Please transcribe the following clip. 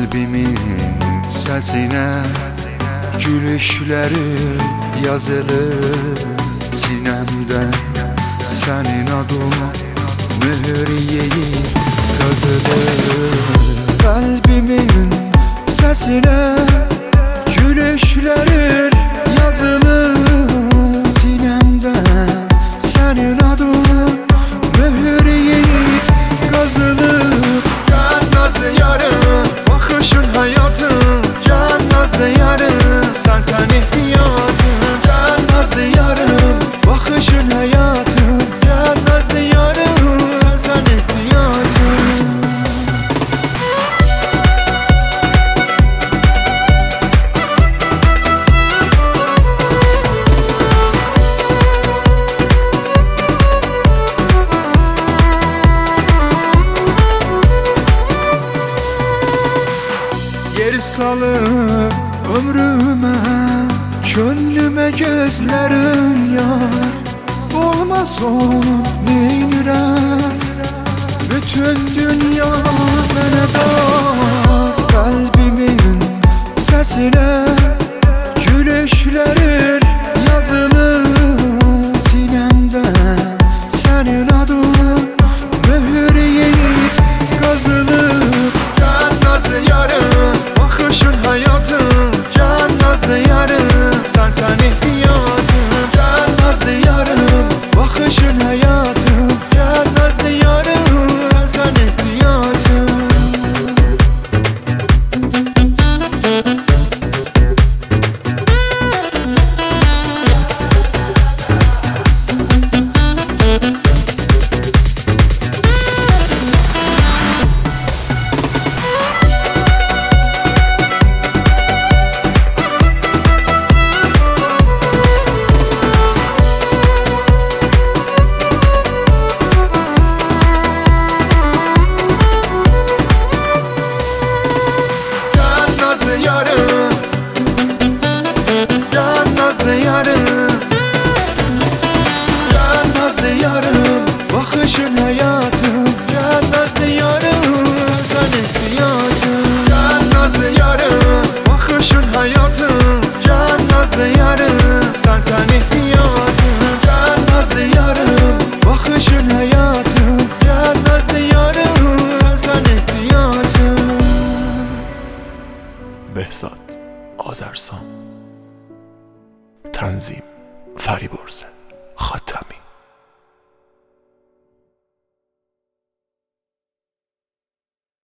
Kalbimin səsinə gülüşlərin yazılır sinəmdə. Sənin adın mühür yeyib qazılır. Kalbimin səsinə gülüşlərin yazılır sinəmdə. Sənin adın mühür yeyib qazılır. Can nazlı yarım, bakışın hayatım. Can nazlı yarım, sen ihtiyacım. Can nazlı yarım, bakışın hayatım. Can nazlı yarım, sen ihtiyacım. Yer salıb ömrümə, könlümə gözlərin yar. Olmaz onun neynirəm, bütün dünya mənə dar. Kalbimin səsinə gülüşlərin yazılır sinəmdə. Sənin adın mühür yeyib qazılır. Can nazlı yarım, bakışın hayatım. Can nazlı yarım, sen ihtiyacım. Can nazlı yarım, bakışın hayatım. Can nazlı yarım, sen ihtiyacım. Bakışın hayatım, can nazlı yarım, sen ihtiyacım. Can nazlı yarım, bakışın hayatım. Can nazlı yarım, sen ihtiyacım. Can nazlı yarım, bakışın hayatım. Can nazlı yarım, sen ihtiyacım. بهزاد آذرسان، تنظیم فریبرز خاتمی.